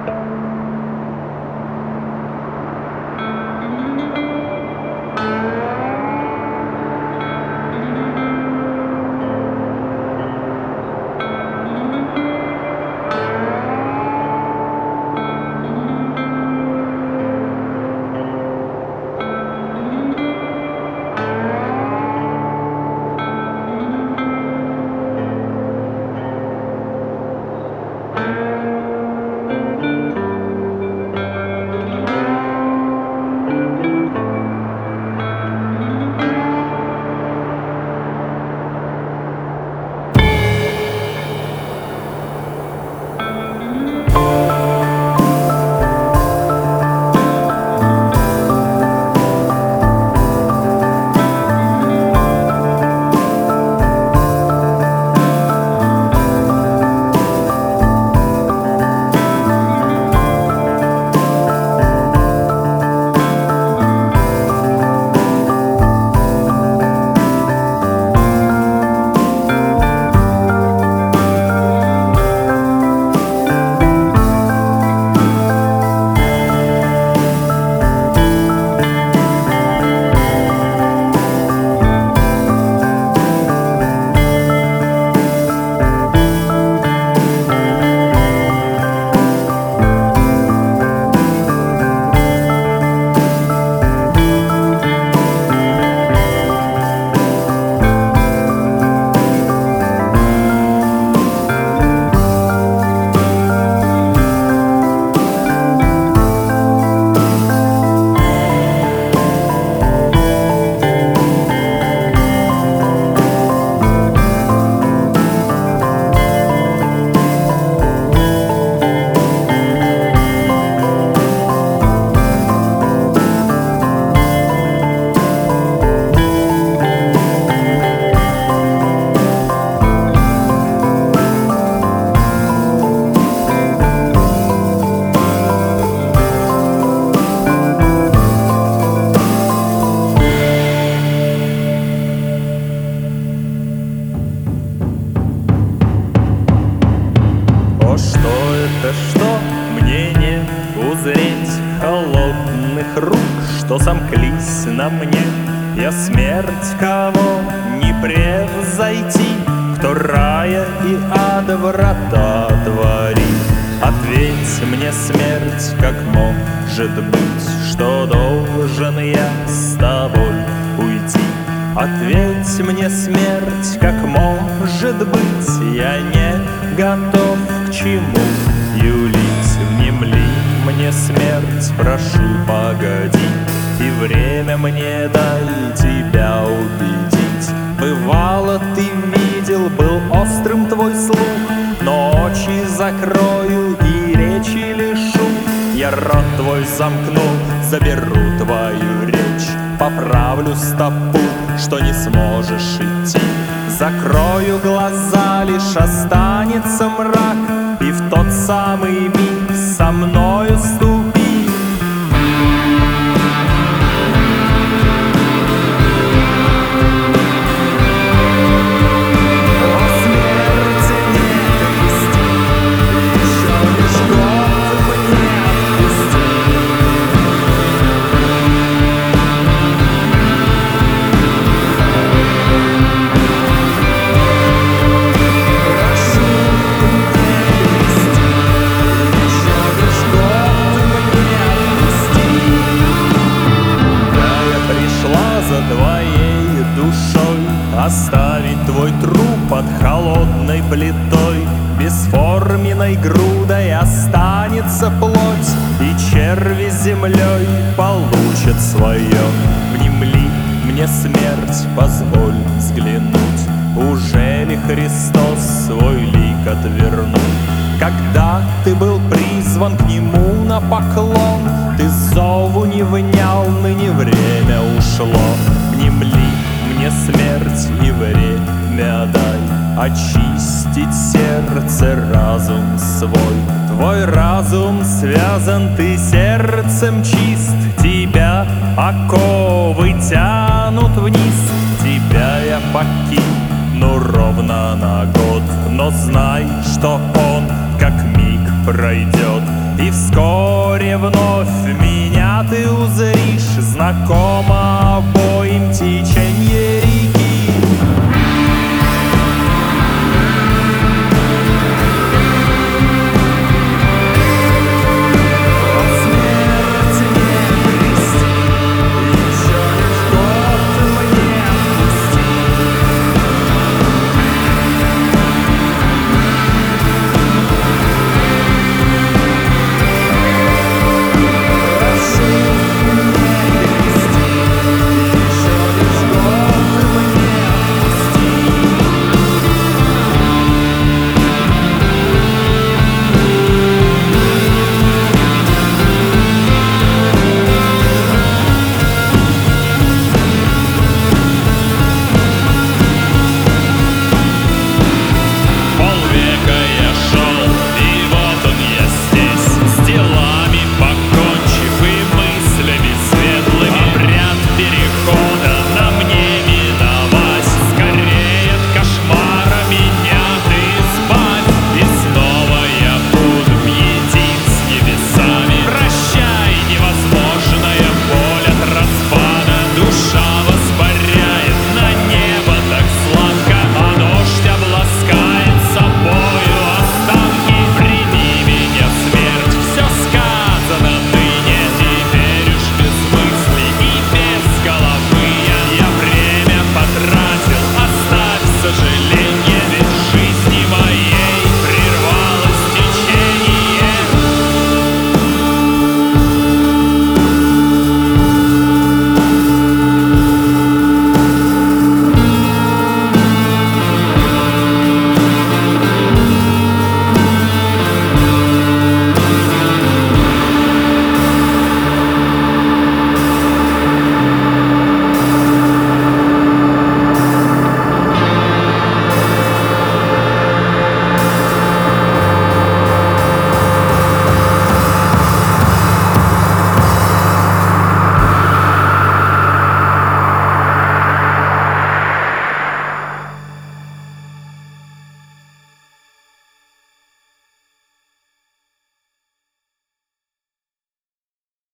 что мне не узреть холодных рук, что сомклись на мне. Я смерть, кого не превзойти, кто рая и ада врата творит. Ответь мне, смерть, как может быть, что должен я с тобой уйти? Ответь мне, смерть, как может быть, я не готов к чему юлить. Внемли мне, смерть, прошу, погоди, и время мне дай тебя убедить. Бывало, ты видел, был острым твой слух, но очи закрою и речи лишу. Я рот твой замкну, заберу твою речь, поправлю стопу, что не сможешь идти. Закрою глаза, лишь останется мрак, и в тот самый миг со мною ступи. Твоей душой оставить твой труп под холодной плитой. Бесформенной грудой останется плоть, и черви землей получат свое. Внемли мне, смерть, позволь взглянуть, уже ли Христос свой лик отвернул? Когда ты был призван к нему на поклон, ты зову не внял, ныне время ушло. Внемли мне, смерть, и время дай очистить сердце, разум свой. Твой разум связан, ты сердцем чист, тебя оковы тянут вниз. Тебя я покину ровно на год, но знай, что он как миг пройдет. И вскоре вновь меня ты узришь, знакомо обоим теченье